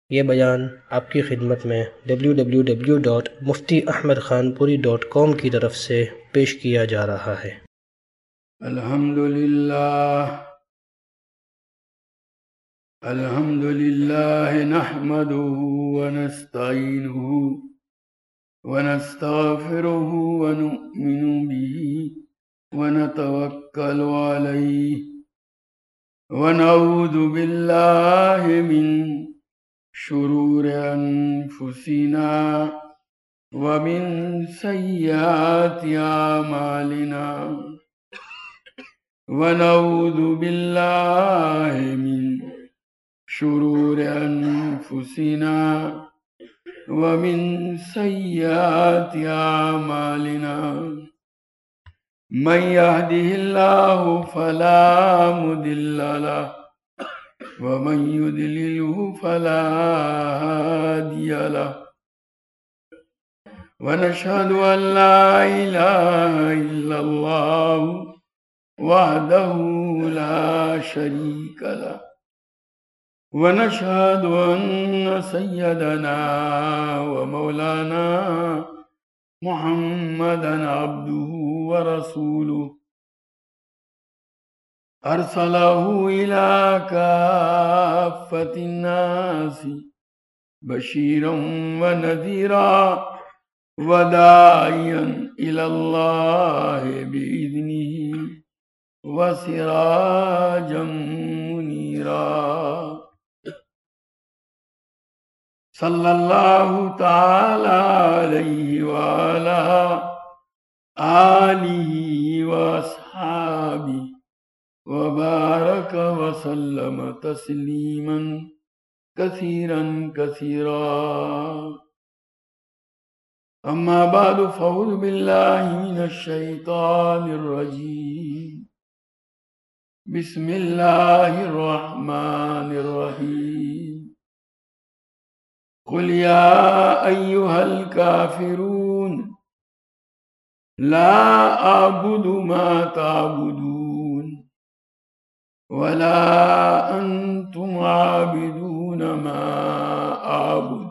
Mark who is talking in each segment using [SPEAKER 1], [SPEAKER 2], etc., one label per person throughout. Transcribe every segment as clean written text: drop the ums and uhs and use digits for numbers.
[SPEAKER 1] یہ بیان آپ کی خدمت میں www.muftiahmedkhanpuri.com کی طرف سے پیش کیا جا رہا ہے۔
[SPEAKER 2] الحمدللہ نحمده ونستعینه ونستغفره ونؤمن به ونتوکل علیہ ونعوذ باللہ من شرور انفسنا ومن سیئات اعمالنا ونعوذ باللہ من شرور انفسنا ومن سیئات اعمالنا من يهده الله فلا مضل له ومن يضلله فلا هادي له ونشهد أن لا إله إلا الله وحده لا شريك له ونشهد أن سيدنا ومولانا محمدا عبده ورسوله أرسله إلى كافة الناس بشيرا ونذيرا وداعيا إلى الله بإذنه وسراجا منيرا صلى الله تعالى عليه وعلى آله وأصحابه وبارك وسلم تسليما كثيرا كثيرا أما بعد فأعوذ بالله من الشيطان الرجيم بسم الله الرحمن الرحيم قل يا أيها الكافرون لا أعبد ما تعبدون ولا أنتم عابدون ما أعبد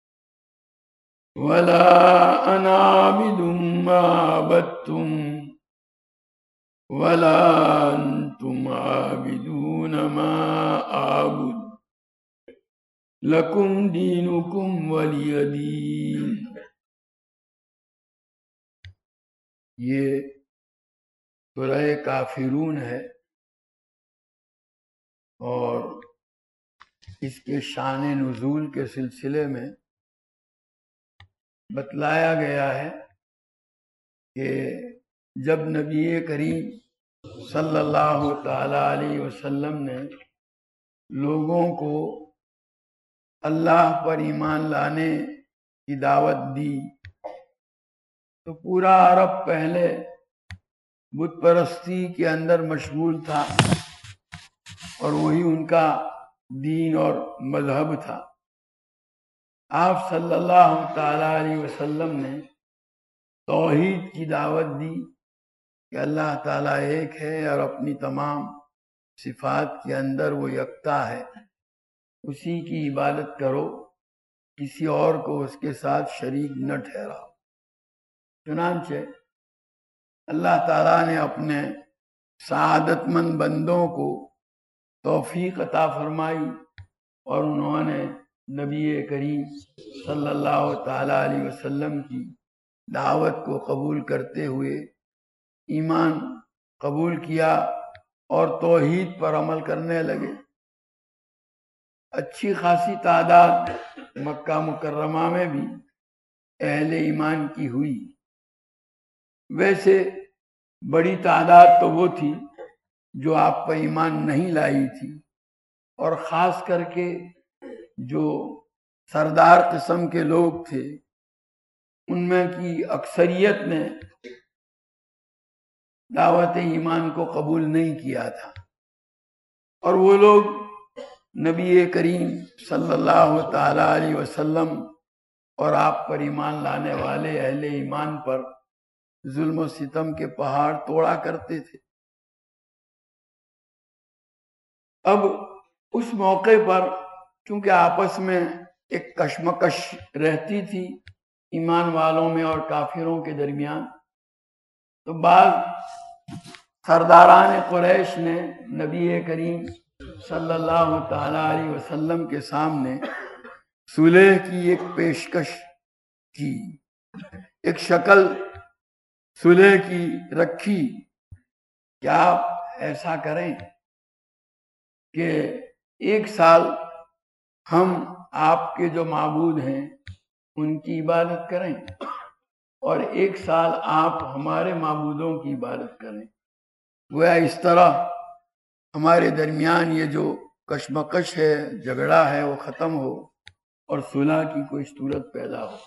[SPEAKER 2] ولا أنا عابد ما عبدتم ولا أنتم عابدون ما أعبد لکم دینکم ولی دین۔ یہ سورہ کافرون ہے اور اس کے شان نزول کے سلسلے میں بتلایا گیا ہے کہ جب نبی کریم صلی اللہ تعالی علیہ وسلم نے لوگوں کو اللہ پر ایمان لانے کی دعوت دی تو پورا عرب پہلے بت پرستی کے اندر مشغول تھا اور وہی ان کا دین اور مذہب تھا۔ آپ صلی اللہ تعالی علیہ وسلم نے توحید کی دعوت دی کہ اللہ تعالیٰ ایک ہے اور اپنی تمام صفات کے اندر وہ یکتا ہے، اسی کی عبادت کرو، کسی اور کو اس کے ساتھ شریک نہ ٹھہراؤ۔ چنانچہ اللہ تعالیٰ نے اپنے سعادت مند بندوں کو توفیق عطا فرمائی اور انہوں نے نبی کریم صلی اللہ تعالیٰ علیہ وسلم کی دعوت کو قبول کرتے ہوئے ایمان قبول کیا اور توحید پر عمل کرنے لگے۔ اچھی خاصی تعداد مکہ مکرمہ میں بھی اہل ایمان کی ہوئی۔ ویسے بڑی تعداد تو وہ تھی جو آپ پر ایمان نہیں لائی تھی، اور خاص کر کے جو سردار قسم کے لوگ تھے ان میں کی اکثریت نے دعوت ایمان کو قبول نہیں کیا تھا، اور وہ لوگ نبی کریم صلی اللہ تعالی علیہ وسلم اور آپ پر ایمان لانے والے اہل ایمان پر ظلم و ستم کے پہاڑ توڑا کرتے تھے۔ اب اس موقع پر چونکہ آپس میں ایک کشمکش رہتی تھی ایمان والوں میں اور کافروں کے درمیان، تو بعض سرداران قریش نے نبی کریم صلی اللہ تعالی علیہ وسلم کے سامنے صلح کی ایک پیشکش کی، ایک شکل صلح کی رکھی کہ آپ ایسا کریں کہ 1 سال ہم آپ کے جو معبود ہیں ان کی عبادت کریں اور 1 سال آپ ہمارے معبودوں کی عبادت کریں، گویا اس طرح ہمارے درمیان یہ جو کشمکش ہے، جھگڑا ہے، وہ ختم ہو اور صلح کی کوئی صورت پیدا ہو۔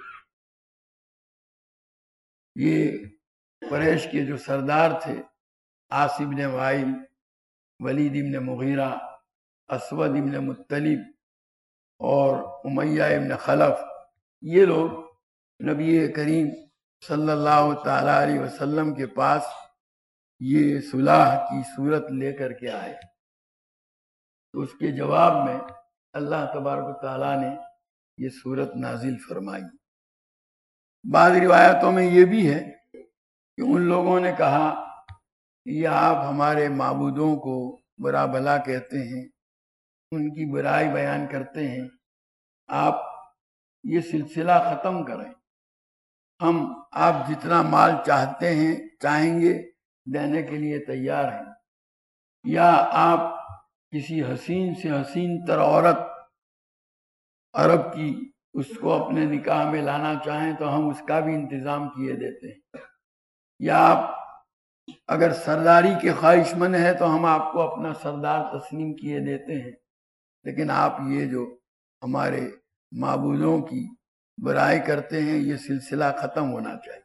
[SPEAKER 2] یہ قریش کے جو سردار تھے، عاص بن وائل، ولید بن مغیرہ، اسود بن مطلب اور امیہ بن خلف، یہ لوگ نبی کریم صلی اللہ تعالی علیہ وسلم کے پاس یہ صلح کی صورت لے کر کے آئے، تو اس کے جواب میں اللہ تبارک و تعالیٰ نے یہ صورت نازل فرمائی۔ بعض روایتوں میں یہ بھی ہے کہ ان لوگوں نے کہا یہ آپ ہمارے معبودوں کو برا بھلا کہتے ہیں، ان کی برائی بیان کرتے ہیں، آپ یہ سلسلہ ختم کریں، ہم آپ جتنا مال چاہتے ہیں چاہیں گے دینے کے لیے تیار ہیں، یا آپ کسی حسین سے حسین تر عورت عرب کی اس کو اپنے نکاح میں لانا چاہیں تو ہم اس کا بھی انتظام کیے دیتے ہیں، یا آپ اگر سرداری کے خواہش مند ہے تو ہم آپ کو اپنا سردار تسلیم کیے دیتے ہیں، لیکن آپ یہ جو ہمارے معبودوں کی برائی کرتے ہیں یہ سلسلہ ختم ہونا چاہیے۔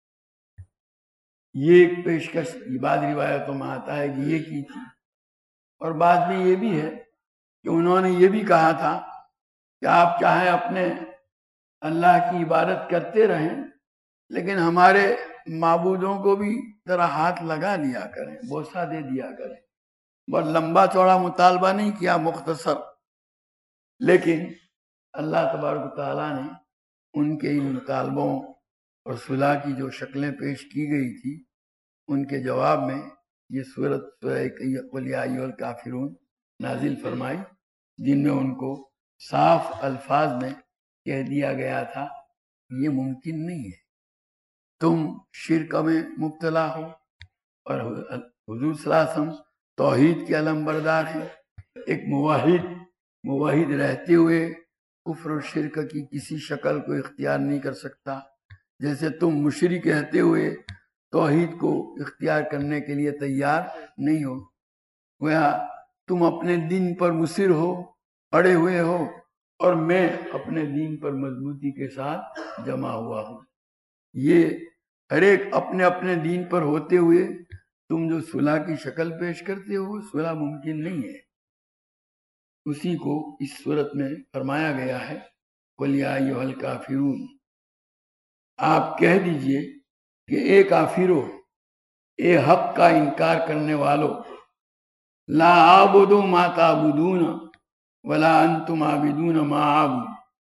[SPEAKER 2] یہ ایک پیشکش بعض روایتوں میں آتا ہے کہ یہ کی تھی، اور بعد میں یہ بھی ہے کہ انہوں نے یہ بھی کہا تھا کہ آپ چاہیں اپنے اللہ کی عبادت کرتے رہیں لیکن ہمارے معبودوں کو بھی ذرا ہاتھ لگا لیا کریں، بوسہ دے دیا کریں۔ بہت لمبا چوڑا مطالبہ نہیں کیا، مختصر، لیکن اللہ تبارک و تعالیٰ نے ان کے ان مطالبوں اور صلح کی جو شکلیں پیش کی گئی تھی ان کے جواب میں یہ سورۃ قل یا ایھا الکافرون نازل فرمائی، جن میں ان کو صاف الفاظ میں کہہ دیا گیا تھا یہ ممکن نہیں ہے، تم شرک میں مبتلا ہو اور حضور صلی اللہ علیہ وسلم توحید کے علمبردار ہیں، ایک موحد رہتے ہوئے کفر و شرک کی کسی شکل کو اختیار نہیں کر سکتا، جیسے تم مشرک کہتے ہوئے توحید کو اختیار کرنے کے لیے تیار نہیں ہو، گویا تم اپنے دین پر مصر ہو، اڑے ہوئے ہو، اور میں اپنے دین پر مضبوطی کے ساتھ جمع ہوا ہوں۔ یہ ہر ایک اپنے اپنے دین پر ہوتے ہوئے تم جو صلح کی شکل پیش کرتے ہو صلح ممکن نہیں ہے، اسی کو اس صورت میں فرمایا گیا ہے قل یا ایھا الکافرون، آپ کہہ دیجئے کہ اے کافرو، اے حق کا انکار کرنے والو، لا اعبد ما تعبدون ولا انتم عابدون ما اعبد،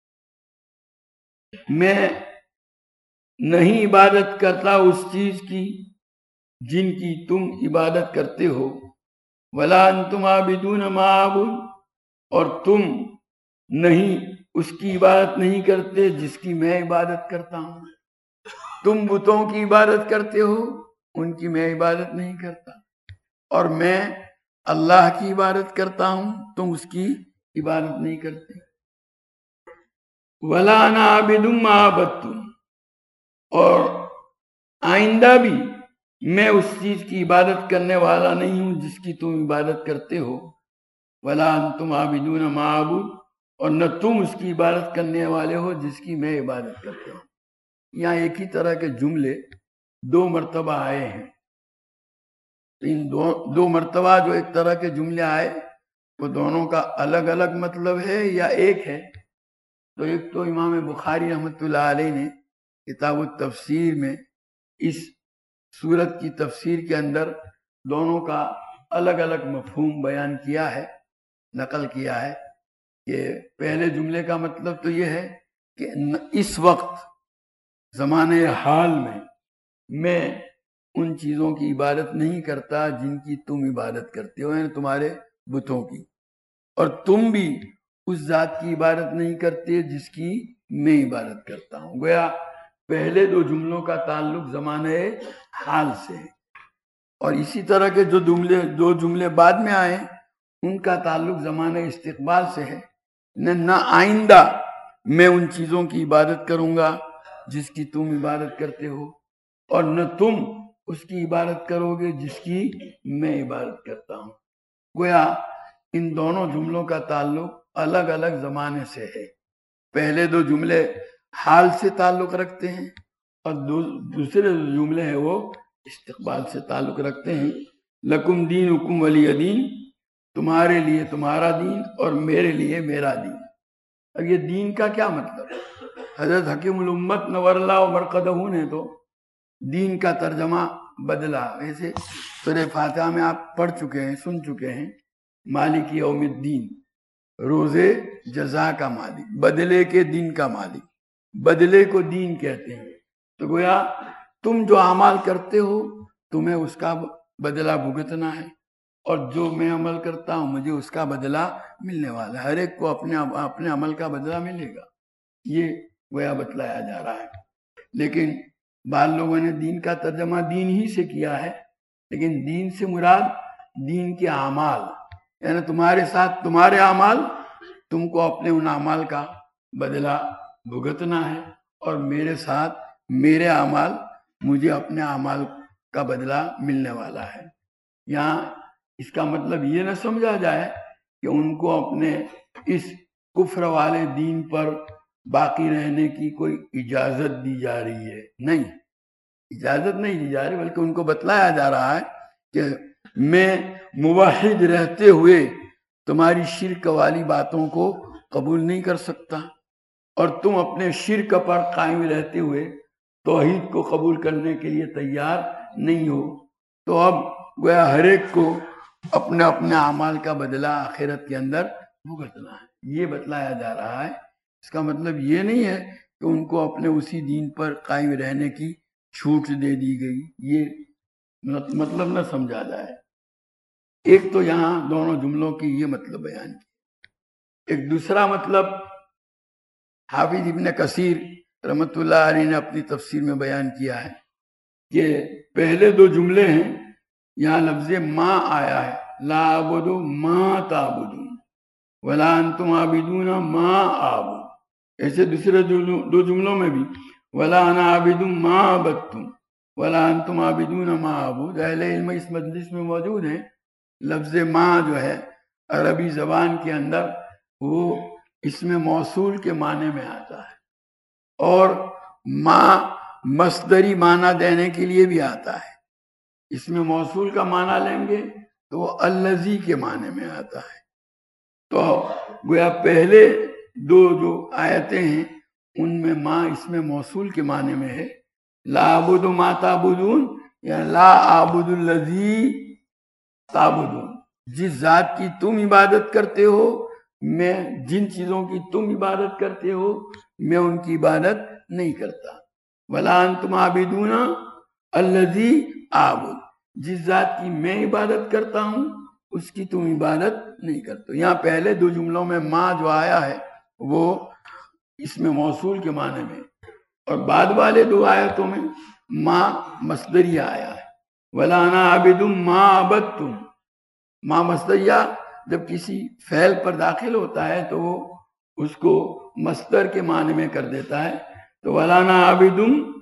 [SPEAKER 2] میں نہیں عبادت کرتا اس چیز کی جن کی تم عبادت کرتے ہو، ولا انتم عابدون ما اعبد، اور تم نہیں اس کی عبادت نہیں کرتے جس کی میں عبادت کرتا ہوں، تم بتوں کی عبادت کرتے ہو ان کی میں عبادت نہیں کرتا، اور میں اللہ کی عبادت کرتا ہوں تم اس کی عبادت نہیں کرتے، ولا انا عابد ما عبدتم، اور آئندہ بھی میں اس چیز کی عبادت کرنے والا نہیں ہوں جس کی تم عبادت کرتے ہو، ولا انتم عابدون ما اعبد، اور نہ تم اس کی عبادت کرنے والے ہو جس کی میں عبادت کرتا ہوں۔ یہاں ایک ہی طرح کے جملے 2 مرتبہ آئے ہیں، ان دو مرتبہ جو ایک طرح کے جملے آئے وہ دونوں کا الگ الگ مطلب ہے یا ایک ہے؟ تو ایک تو امام بخاری رحمۃ اللہ علیہ نے کتاب التفسیر میں اس سورت کی تفسیر کے اندر دونوں کا الگ الگ مفہوم بیان کیا ہے، نقل کیا ہے، کہ پہلے جملے کا مطلب تو یہ ہے کہ اس وقت زمانے حال میں ان چیزوں کی عبادت نہیں کرتا جن کی تم عبادت کرتے ہو، یعنی تمہارے بتوں کی، اور تم بھی اس ذات کی عبادت نہیں کرتے جس کی میں عبادت کرتا ہوں۔ گویا پہلے دو جملوں کا تعلق زمانے حال سے ہے، اور اسی طرح کے جو جملے بعد میں آئے ان کا تعلق زمانے استقبال سے ہے۔ نہ آئندہ میں ان چیزوں کی عبادت کروں گا جس کی تم عبادت کرتے ہو، اور نہ تم اس کی عبادت کرو گے جس کی میں عبادت کرتا ہوں۔ گویا ان دونوں جملوں کا تعلق الگ الگ زمانے سے ہے۔ پہلے دو جملے حال سے تعلق رکھتے ہیں، اور دوسرے جو جملے ہیں وہ استقبال سے تعلق رکھتے ہیں۔ لکم دینکم ولی دین، تمہارے لیے تمہارا دین اور میرے لیے میرا دین۔ اب یہ دین کا کیا مطلب ہے؟ حضرت حکیم الامت نور اللہ مرقدہ نے تو دین کا ترجمہ بدلا۔ ویسے سورہ فاتحہ میں آپ پڑھ چکے ہیں، سن چکے ہیں، مالک یوم الدین، روزے جزا کا مالک، بدلے کے دن کا مالک، بدلے کو دین کہتے ہیں۔ تو گویا تم جو اعمال کرتے ہو تمہیں اس کا بدلہ بھگتنا ہے، اور جو میں عمل کرتا ہوں مجھے اس کا بدلہ ملنے والا ہے۔ ہر ایک کو اپنے عمل کا بدلہ ملے گا، یہ گویا بتلایا جا رہا ہے۔ لیکن بعض لوگوں نے دین کا ترجمہ دین ہی سے کیا ہے، لیکن دین سے مراد دین کے اعمال، یعنی تمہارے ساتھ تمہارے اعمال، تم کو اپنے ان اعمال کا بدلہ بھگتنا ہے، اور میرے ساتھ میرے اعمال، مجھے اپنے اعمال کا بدلہ ملنے والا ہے۔ یہاں اس کا مطلب یہ نہ سمجھا جائے کہ ان کو اپنے اس کفر والے دین پر باقی رہنے کی کوئی اجازت دی جا رہی ہے، نہیں، اجازت نہیں دی جا رہی، بلکہ ان کو بتلایا جا رہا ہے کہ میں موحد رہتے ہوئے تمہاری شرک والی باتوں کو قبول نہیں کر سکتا، اور تم اپنے شرک پر قائم رہتے ہوئے توحید کو قبول کرنے کے لیے تیار نہیں ہو۔ تو اب گویا ہر ایک کو اپنے اپنے اعمال کا بدلہ آخرت کے اندر بھگتنا ہے، یہ بتلایا جا رہا ہے۔ اس کا مطلب یہ نہیں ہے کہ ان کو اپنے اسی دین پر قائم رہنے کی چھوٹ دے دی گئی، یہ مطلب نہ سمجھا جائے۔ ایک تو یہاں دونوں جملوں کی یہ مطلب بیان کی۔ ایک دوسرا مطلب حافظ ابن کثیر رحمۃ اللہ علیہ نے اپنی تفسیر میں بیان کیا ہے کہ پہلے دو جملے ہیں، یہاں لفظ ما آیا ہے، لا اعبد ما تعبدون ولا انتم عابدون ما اعبد۔ ایسے دوسرے دو جملوں میں بھی ولا انا عابد ما عبدتم ولا انتم عابدون ما اعبد۔ اہل علم اس مجلس میں موجود ہیں، لفظ ما جو ہے عربی زبان کے اندر وہ اسم موصول کے معنی میں آتا ہے، اور ما مصدری معنی دینے کے لیے بھی آتا ہے۔ اسم موصول کا معنی لیں گے تو وہ الذی کے معنی میں آتا ہے۔ تو گویا پہلے دو جو آیتیں ہیں ان میں ما اسم موصول کے معنی میں ہے، لا اعبد ما تعبدون یا لا اعبد الذی تعبدون، جس ذات کی تم عبادت کرتے ہو، میں جن چیزوں کی تم عبادت کرتے ہو میں ان کی عبادت نہیں کرتا۔ ولا انتم عابدون الذی اعبد، جس ذات کی میں عبادت کرتا ہوں اس کی تم عبادت نہیں کرتے۔ یہاں پہلے دو جملوں میں ما جو آیا ہے وہ اس میں موصول کے معنی میں، اور بعد والے دو آیتوں میں ما مصدریہ آیا ہے، ولا انا عابد ما عبدتم۔ ما مصدریہ جب کسی فعل پر داخل ہوتا ہے تو وہ اس کو مصدر کے معنی میں کر دیتا ہے، تو ولا انا عابد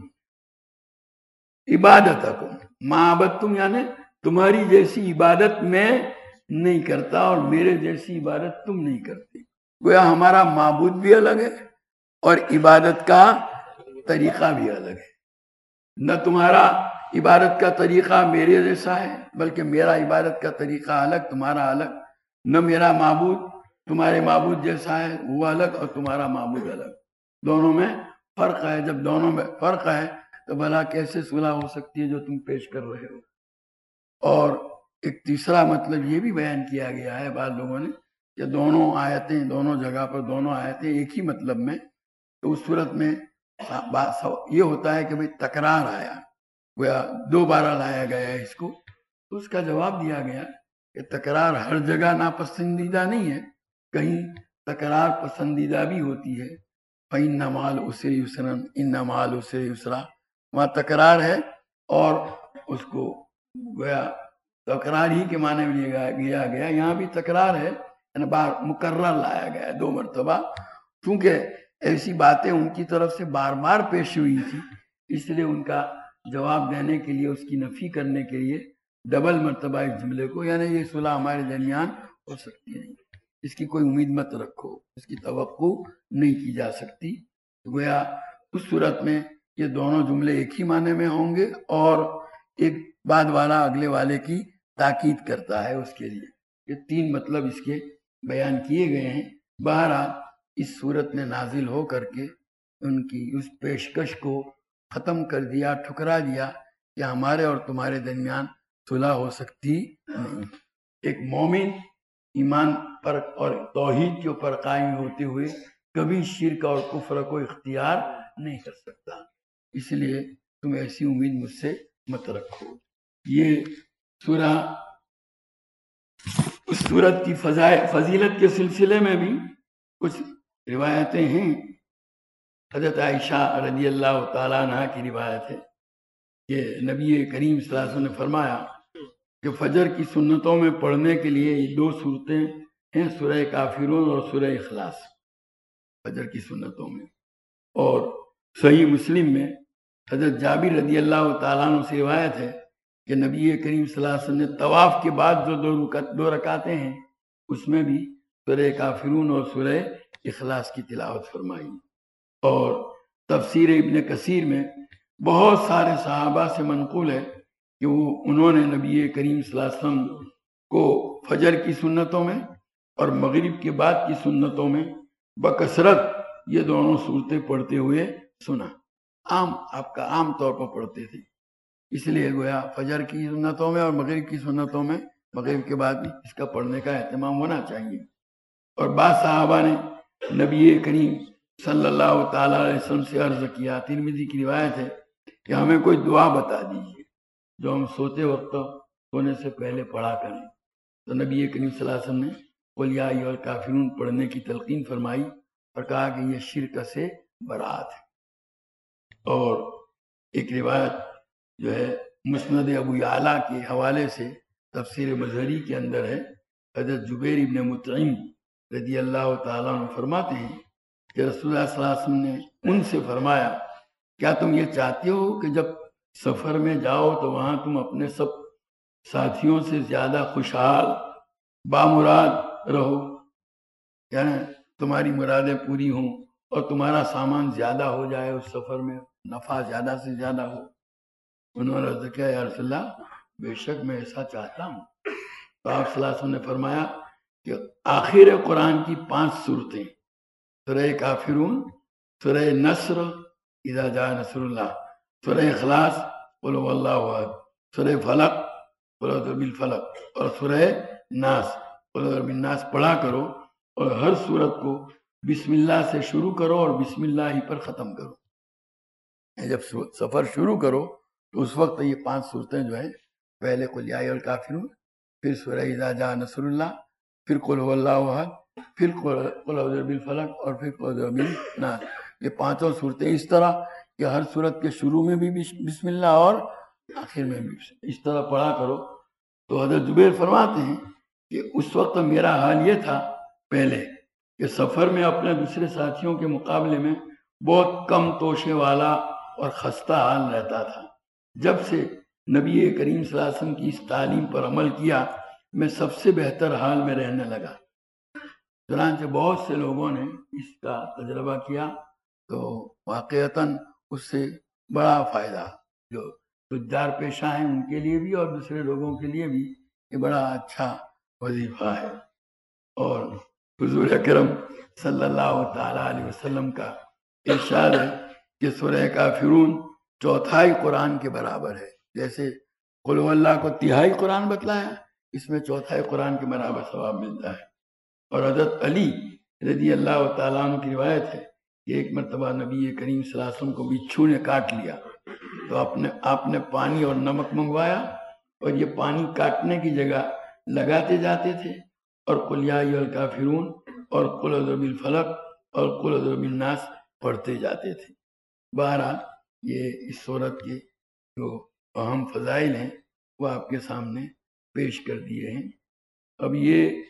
[SPEAKER 2] عبادتکم ما عبدتم، یعنی تمہاری جیسی عبادت میں نہیں کرتا اور میرے جیسی عبادت تم نہیں کرتے۔ گویا ہمارا معبود بھی الگ ہے اور عبادت کا طریقہ بھی الگ ہے۔ نہ تمہارا عبادت کا طریقہ میرے جیسا ہے، بلکہ میرا عبادت کا طریقہ الگ، تمہارا الگ۔ نہ میرا معبود تمہارے معبود جیسا ہے، وہ الگ، اور تمہارا معبود الگ۔ دونوں میں فرق ہے۔ جب دونوں میں فرق ہے تو بھلا کیسے صلح ہو سکتی ہے جو تم پیش کر رہے ہو؟ اور ایک تیسرا مطلب یہ بھی بیان کیا گیا ہے بعض لوگوں نے کہ دونوں آیتیں دونوں جگہ پر دونوں آیتیں ایک ہی مطلب میں، تو اس صورت میں یہ ہوتا ہے کہ بھئی تکرار آیا، گویا دوبارہ لایا گیا ہے اس کو، تو اس کا جواب دیا گیا کہ تکرار ہر جگہ ناپسندیدہ نہیں ہے، کہیں تکرار پسندیدہ بھی ہوتی ہے۔ فَإِنَّ مَعَ الْعُسْرِ يُسْرًا إِنَّ مَعَ الْعُسْرِ يُسْرًا، وہاں تکرار ہے اور اس کو گویا تکرار ہی کے معنی میں لیا گیا، یہاں بھی تکرار ہے، یعنی بار مکرر لایا گیا ہے 2 مرتبہ، چونکہ ایسی باتیں ان کی طرف سے بار بار پیش ہوئی تھی، اس لیے ان کا جواب دینے کے لیے، اس کی نفی کرنے کے لیے ڈبل مرتبہ اس جملے کو، یعنی یہ صلح ہمارے درمیان ہو سکتی نہیں، اس کی کوئی امید مت رکھو، اس کی توقع نہیں کی جا سکتی۔ گویا اس صورت میں یہ دونوں جملے ایک ہی معنی میں ہوں گے، اور ایک بعد والا اگلے والے کی تاکید کرتا ہے اس کے لیے۔ یہ 3 مطلب اس کے بیان کیے گئے ہیں۔ بہرحال اس صورت نے نازل ہو کر کے ان کی اس پیشکش کو ختم کر دیا، ٹھکرا دیا کہ ہمارے اور تمہارے درمیان صلح ہو سکتی نہیں۔ ایک مومن ایمان پر اور توحید کے اوپر قائم ہوتے ہوئے کبھی شرک اور کفر کو اختیار نہیں کر سکتا، اس لیے تم ایسی امید مجھ سے مت رکھو۔ یہ سورہ، اس سورت کی فضیلت کے سلسلے میں بھی کچھ روایتیں ہیں۔ حضرت عائشہ رضی اللہ تعالیٰ عنہ کی روایت ہے کہ نبی کریم صلی اللہ علیہ وسلم نے فرمایا کہ فجر کی سنتوں میں پڑھنے کے لیے یہ 2 صورتیں ہیں، سورہ کافرون اور سورہ اخلاص، فجر کی سنتوں میں۔ اور صحیح مسلم میں حضرت جابر رضی اللہ تعالیٰ عنہ سے روایت ہے کہ نبی کریم صلی اللہ علیہ وسلم نے طواف کے بعد جو 2 رکعتیں ہیں اس میں بھی سورہ کافرون اور سورہ اخلاص کی تلاوت فرمائی۔ اور تفسیر ابن کثیر میں بہت سارے صحابہ سے منقول ہے کہ انہوں نے نبی کریم صلی اللہ علیہ وسلم کو فجر کی سنتوں میں اور مغرب کے بعد کی سنتوں میں بکثرت یہ دونوں صورتیں پڑھتے ہوئے سنا، آپ کا عام طور پر پڑھتے تھے، اس لیے گویا فجر کی سنتوں میں اور مغرب کی سنتوں میں مغرب کے بعد بھی اس کا پڑھنے کا اہتمام ہونا چاہیے۔ اور بعض صحابہ نے نبی کریم صلی اللہ تعالیٰ علیہ وسلم سے عرض کیا، ترمذی کی روایت ہے کہ ہمیں کوئی دعا بتا دیجیے جو ہم سوتے وقت سونے سے پہلے پڑھا کریں، تو نبی کریم صلی اللہ علیہ وسلم نے قل یا ایھا الکافرون پڑھنے کی تلقین فرمائی اور کہا کہ یہ شرک سے برات ہے۔ اور ایک روایت جو ہے مسند ابو یعلیٰ کے حوالے سے تفسیر مظہری کے اندر ہے، حضرت جبیر ابن مطعم رضی اللہ تعالیٰ عنہ فرماتے ہیں کہ رسول اللہ صلی اللہ علیہ وسلم نے ان سے فرمایا، کیا تم یہ چاہتے ہو کہ جب سفر میں جاؤ تو وہاں تم اپنے سب ساتھیوں سے زیادہ خوشحال بامراد رہو، یعنی تمہاری مرادیں پوری ہوں اور تمہارا سامان زیادہ ہو جائے، اس سفر میں نفع زیادہ سے زیادہ ہو؟ انہوں نے عرض کیا، یا رسول اللہ بے شک میں ایسا چاہتا ہوں۔ تو آپ صلی اللہ علیہ وسلم نے فرمایا کہ آخر قرآن کی 5 صورتیں، سورہ کافرون، سورہ نصر اذا جاء نصر اللہ، سورہ اخلاص قل هو اللہ احد، سورہ فلق قل اعوذ برب الفلق، اور سورہ ناس قل اعوذ برب الناس پڑھا کرو، اور ہر صورت کو بسم اللہ سے شروع کرو اور بسم اللہ ہی پر ختم کرو۔ جب سفر شروع کرو تو اس وقت یہ 5 صورتیں جو ہیں، پہلے قل یا ایھا الکافرون، پھر سورہ اذا جاء نصر اللہ، پھر قل هو اللہ احد، پھر قل اعوذ برب الفلق، اور پھر قل اعوذ برب الناس۔ یہ 5 صورتیں اس طرح کہ ہر صورت کے شروع میں بھی بسم اللہ اور آخر میں بھی اس طرح پڑھا کرو۔ تو حضرت جبیر فرماتے ہیں کہ اس وقت میرا حال یہ تھا پہلے کہ سفر میں اپنے دوسرے ساتھیوں کے مقابلے میں بہت کم توشے والا اور خستہ حال رہتا تھا۔ جب سے نبی کریم صلی اللہ علیہ وسلم کی اس تعلیم پر عمل کیا، میں سب سے بہتر حال میں رہنے لگا۔ چنانچہ بہت سے لوگوں نے اس کا تجربہ کیا تو واقعتاً اس سے بڑا فائدہ، جو تجار پیشہ ہیں ان کے لیے بھی اور دوسرے لوگوں کے لیے بھی یہ بڑا اچھا وظیفہ ہے۔ اور حضور اکرم صلی اللہ تعالیٰ علیہ وسلم کا ارشاد ہے کہ سورہ کافرون 1/4 قرآن کے برابر ہے، جیسے قل هو اللہ کو 1/3 قرآن بتلایا، اس میں 1/4 قرآن کے برابر ثواب ملتا ہے۔ اور حضرت علی رضی اللہ تعالیٰ عنہ کی روایت ہے کہ ایک مرتبہ نبی کریم صلی اللہ علیہ وسلم کو بچھو نے کاٹ لیا، تو آپ نے پانی اور نمک منگوایا اور یہ پانی کاٹنے کی جگہ لگاتے جاتے تھے اور قل یا ایھا الکافرون اور قل اعوذ بالفلق اور قل اعوذ بالناس پڑھتے جاتے تھے۔ بہرحال یہ اس صورت کے جو اہم فضائل ہیں وہ آپ کے سامنے پیش کر دیے ہیں۔ اب یہ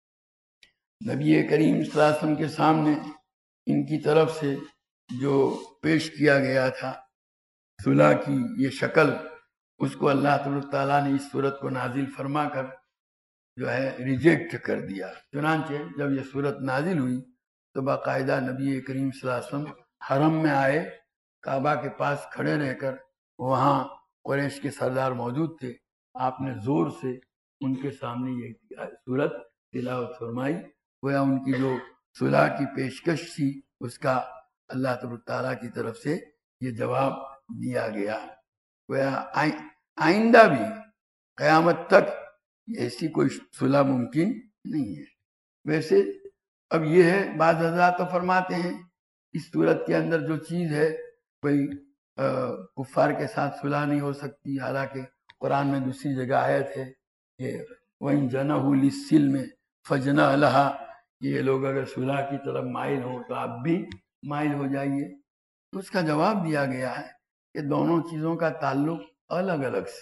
[SPEAKER 2] نبی کریم صلی اللہ علیہ وسلم کے سامنے ان کی طرف سے جو پیش کیا گیا تھا صلح کی یہ شکل، اس کو اللہ تبارک تعالیٰ نے اس صورت کو نازل فرما کر جو ہے ریجیکٹ کر دیا۔ چنانچہ جب یہ صورت نازل ہوئی تو باقاعدہ نبی کریم صلی اللہ علیہ وسلم حرم میں آئے، کعبہ کے پاس کھڑے رہ کر، وہاں قریش کے سردار موجود تھے، آپ نے زور سے ان کے سامنے یہ صورت تلاوت فرمائی، گویا ان کی جو صلح کی پیشکش تھی اس کا اللہ تبارک تعالیٰ کی طرف سے یہ جواب دیا گیا۔ گویا آئندہ بھی قیامت تک ایسی کوئی صلح ممکن نہیں ہے۔ ویسے اب یہ ہے، بعض حضرات تو فرماتے ہیں اس صورت کے اندر جو چیز ہے کوئی کفار کے ساتھ صلح نہیں ہو سکتی، حالانکہ قرآن میں دوسری جگہ آیت ہے کہ وَإِن جَنَحُوا لِلسِّلْمِ فَاجْنَحْ لَهَا، یہ لوگ اگر صلح کی طرف مائل ہوں تو آپ بھی مائل ہو جائیے۔ تو اس کا جواب دیا گیا ہے کہ دونوں چیزوں کا تعلق الگ الگ سے۔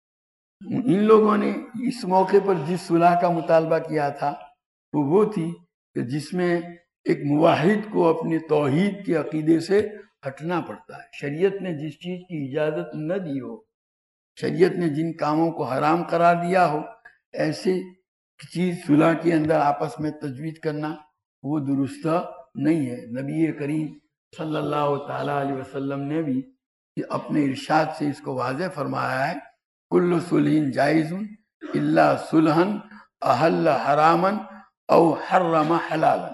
[SPEAKER 2] ان لوگوں نے اس موقع پر جس صلح کا مطالبہ کیا تھا وہ تھی کہ جس میں ایک موحد کو اپنے توحید کے عقیدے سے ہٹنا پڑتا ہے۔ شریعت نے جس چیز کی اجازت نہ دی ہو، شریعت نے جن کاموں کو حرام قرار دیا ہو، ایسے چیز صلح کے اندر آپس میں تجویز کرنا وہ درست نہیں ہے۔ نبی کریم صلی اللہ تعالیٰ علیہ وسلم نے بھی اپنے ارشاد سے اس کو واضح فرمایا ہے، کل صلح جائز الا صلحا احل حراما او حرم حلالا،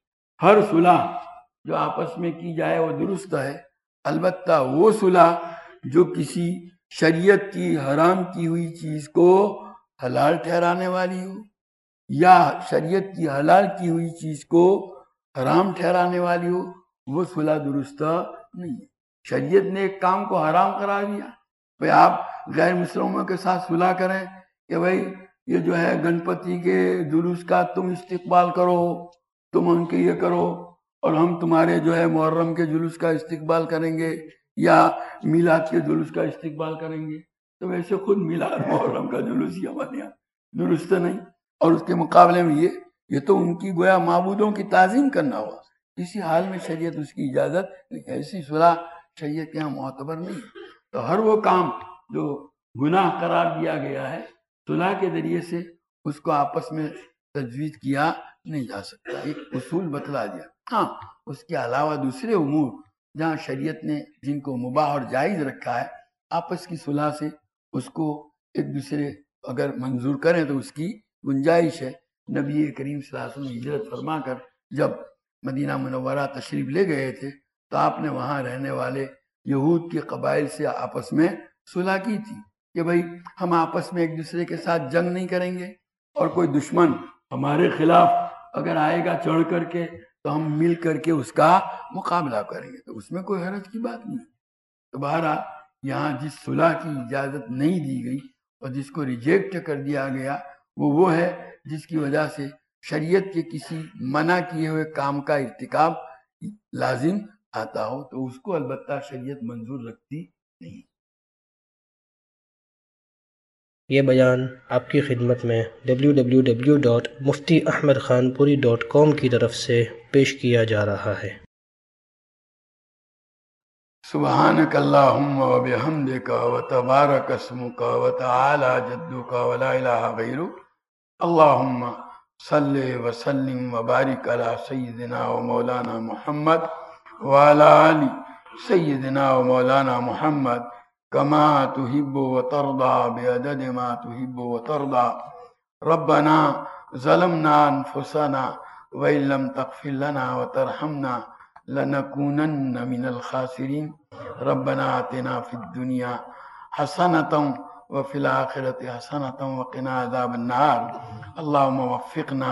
[SPEAKER 2] ہر صلح جو آپس میں کی جائے وہ درست ہے، البتہ وہ صلح جو کسی شریعت کی حرام کی ہوئی چیز کو حلال ٹھہرانے والی ہو یا شریعت کی حلال کی ہوئی چیز کو حرام ٹھہرانے والی ہو، وہ صلح درست نہیں ہے۔ شریعت نے ایک کام کو حرام قرار دیا، بھئی آپ غیر مسلموں کے ساتھ صلح کریں کہ بھئی یہ جو ہے گنپتی کے جلوس کا تم استقبال کرو، تم ان کے یہ کرو، اور ہم تمہارے جو ہے محرم کے جلوس کا استقبال کریں گے یا میلاد کے جلوس کا استقبال کریں گے۔ تو ویسے خود میلاد محرم کا جلوس ہی ہمارے یہاں درست نہیں، اور اس کے مقابلے میں یہ تو ان کی گویا معبودوں کی تعظیم کرنا ہوا، کسی حال میں شریعت اس کی اجازت نہیں، ایسی صلح شریعت کے یہاں معتبر نہیں۔ تو ہر وہ کام جو گناہ قرار دیا گیا ہے، صلح کے ذریعے سے اس کو آپس میں تجویز کیا نہیں جا سکتا، ایک اصول بتلا دیا۔ ہاں اس کے علاوہ دوسرے امور جہاں شریعت نے جن کو مباح اور جائز رکھا ہے، آپس کی صلح سے اس کو ایک دوسرے اگر منظور کریں تو اس کی گنجائش ہے۔ نبی کریم صلی اللہ علیہ وسلم ہجرت فرما کر جب مدینہ منورہ تشریف لے گئے تھے تو آپ نے وہاں رہنے والے یہود کے قبائل سے آپس میں صلح کی تھی کہ بھئی ہم آپس میں ایک دوسرے کے ساتھ جنگ نہیں کریں گے، اور کوئی دشمن ہمارے خلاف اگر آئے گا چڑھ کر کے تو ہم مل کر کے اس کا مقابلہ کریں گے، تو اس میں کوئی حرج کی بات نہیں۔ تو بہرحال یہاں جس صلح کی اجازت نہیں دی گئی اور جس کو ریجیکٹ کر دیا گیا وہ ہے جس کی وجہ سے شریعت کے کسی منع کیے ہوئے کام کا ارتکاب لازم آتا ہو، تو اس کو البتہ شریعت منظور رکھتی نہیں۔
[SPEAKER 1] یہ بیان آپ کی خدمت میں www.muftiahmedkhanpuri.com کی طرف سے پیش کیا جا رہا ہے۔
[SPEAKER 2] سبحانک اللہم و بحمدک و تبارک اسمک و تعالی جدک و لا الہ غیرک، اللہم صلی وسلم و بارک علی سیدنا و مولانا محمد وعلی آل سیدنا و مولانا محمد کما تحب و ترضى بعدد ما تحب و ترضى۔ ربنا ظلمنا انفسنا وإن لم تغفر لنا وترحمنا لنكونن من الخاسرين۔ ربنا آتنا في الدنيا حسنة وفي الآخرة حسنة وقنا عذاب النار۔ اللهم وفقنا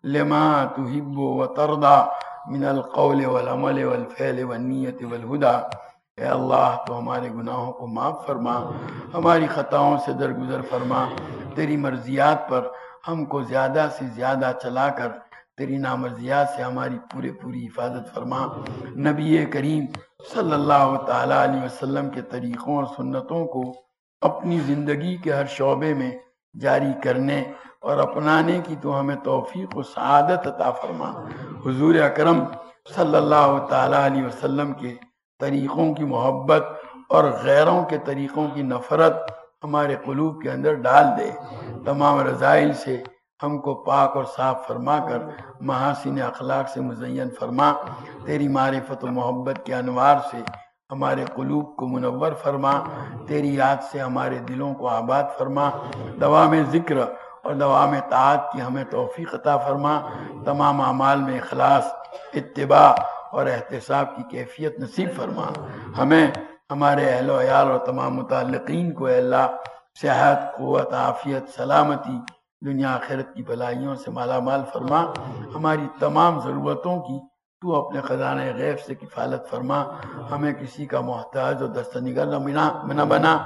[SPEAKER 2] لما تحب وترضى من القول والعمل والفعل والنیت والہدى۔ اے اللہ تو ہمارے گناہوں کو معاف فرما، ہماری خطاؤں سے درگزر فرما، تیری مرضیات پر ہم کو زیادہ سے زیادہ چلا کر تیری نامرضیات سے ہماری پوری حفاظت فرما۔ نبی کریم صلی اللہ تعالیٰ علیہ وسلم کے طریقوں اور سنتوں کو اپنی زندگی کے ہر شعبے میں جاری کرنے اور اپنانے کی تو ہمیں توفیق و سعادت عطا فرما۔ حضور اکرم صلی اللہ تعالیٰ علیہ وسلم کے طریقوں کی محبت اور غیروں کے طریقوں کی نفرت ہمارے قلوب کے اندر ڈال دے۔ تمام رذائل سے ہم کو پاک اور صاف فرما کر محاسن اخلاق سے مزین فرما۔ تیری معرفت و محبت کے انوار سے ہمارے قلوب کو منور فرما، تیری یاد سے ہمارے دلوں کو آباد فرما، دوام ذکر اور دوام طاعت کی ہمیں توفیق عطا فرما، تمام اعمال میں اخلاص، اتباع اور احتساب کی کیفیت نصیب فرما۔ ہمیں، ہمارے اہل و عیال اور تمام متعلقین کو اے اللہ صحت، قوت، عافیت، سلامتی، دنیا آخرت کی بھلائیوں سے مالا مال فرما۔ ہماری تمام ضرورتوں کی تو اپنے خزانہ غیب سے کفالت فرما، ہمیں کسی کا محتاج اور دستنگر نہ بنا،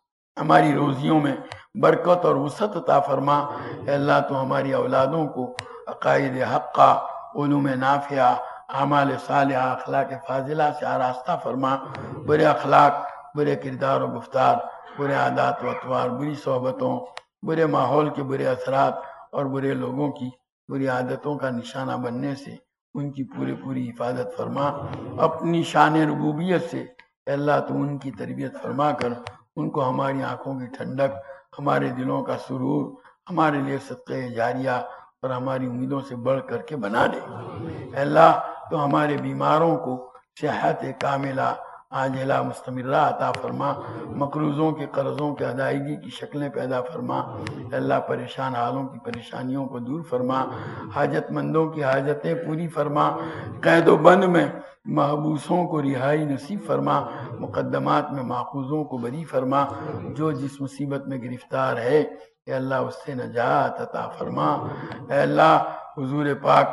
[SPEAKER 2] ہماری روزیوں میں برکت اور وسعت عطا فرما۔ اے اللہ تو ہماری اولادوں کو عقائد حقہ، علوم نافعہ، اعمال صالحہ، اخلاق فاضلہ سے آراستہ فرما۔ برے اخلاق، برے کردار و گفتار، برے عادات و اطوار، بری صحبتوں، برے ماحول کے برے اثرات اور برے لوگوں کی بری عادتوں کا نشانہ بننے سے ان کی پوری حفاظت فرما۔ اپنی شان ربوبیت سے اے اللہ تو ان کی تربیت فرما کر ان کو ہماری آنکھوں کی ٹھنڈک، ہمارے دلوں کا سرور، ہمارے لیے صدقہ جاریہ اور ہماری امیدوں سے بڑھ کر کے بنا دے۔ اے اللہ تو ہمارے بیماروں کو صحت کاملہ عاجلہ مستمرہ عطا فرما، مقروضوں کے قرضوں کے ادائیگی کی شکلیں پیدا فرما۔ اے اللہ پریشان حالوں کی پریشانیوں کو دور فرما، حاجت مندوں کی حاجتیں پوری فرما، قید و بند میں محبوسوں کو رہائی نصیب فرما، مقدمات میں ماخوذوں کو بری فرما۔ جو جس مصیبت میں گرفتار ہے اے اللہ اس سے نجات عطا فرما۔ اے اللہ حضور پاک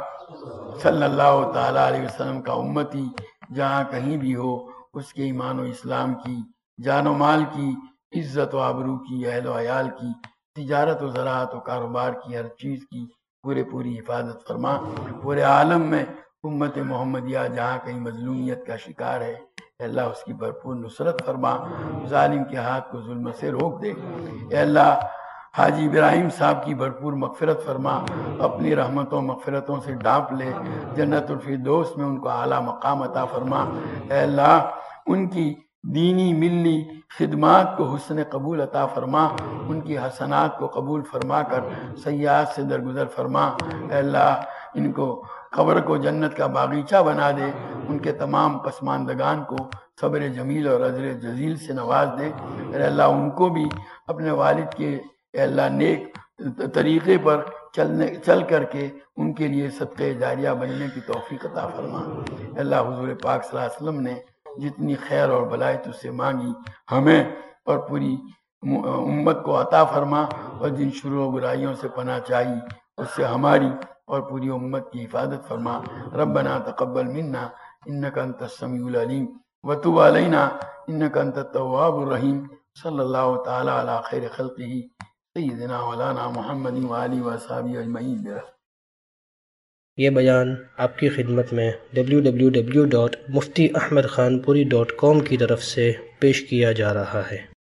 [SPEAKER 2] صلی اللہ تعالیٰ علیہ وسلم کا امتی جہاں کہیں بھی ہو، اس کے ایمان و اسلام کی، جان و مال کی، عزت و آبرو کی، اہل و عیال کی، تجارت و زراعت و کاروبار کی، ہر چیز کی پوری حفاظت فرما۔ پورے عالم میں امت محمدیہ جہاں کہیں مظلومیت کا شکار ہے اے اللہ اس کی بھرپور نصرت فرما، ظالم کے ہاتھ کو ظلم سے روک دے۔ اے اللہ حاجی ابراہیم صاحب کی بھرپور مغفرت فرما، اپنی رحمتوں مغفرتوں سے ڈانپ لے، جنت الفردوس میں ان کو اعلیٰ مقام عطا فرما۔ اے اللہ ان کی دینی ملی خدمات کو حسن قبول عطا فرما، ان کی حسنات کو قبول فرما کر سیئات سے درگزر فرما۔ اے اللہ ان کو قبر کو جنت کا باغیچہ بنا دے، ان کے تمام پسماندگان کو صبر جمیل اور اجر جزیل سے نواز دے۔ اے اللہ ان کو بھی اپنے والد کے اے اللہ نیک طریقے پر چل کر کے ان کے لیے صدقہ جاریہ بننے کی توفیق عطا فرما۔ اے اللہ حضور پاک صلی اللہ علیہ وسلم نے جتنی خیر اور بلائی تجھ سے مانگی ہمیں اور پوری امت کو عطا فرما، اور جن شرور و برائیوں سے پناہ چاہی اس سے ہماری اور پوری امت کی حفاظت فرما۔ ربنا تقبل منا انک انت السمیع العلیم وتب علینا انک انت التواب الرحیم۔ صلی اللہ تعالی علی خیر خلقہ سیدنا مولانا محمد وآلہ وصحبہ اجمعین۔
[SPEAKER 1] یہ بیان آپ کی خدمت میں www.muftiahmedkhanpuri.com کی طرف سے پیش کیا جا رہا ہے۔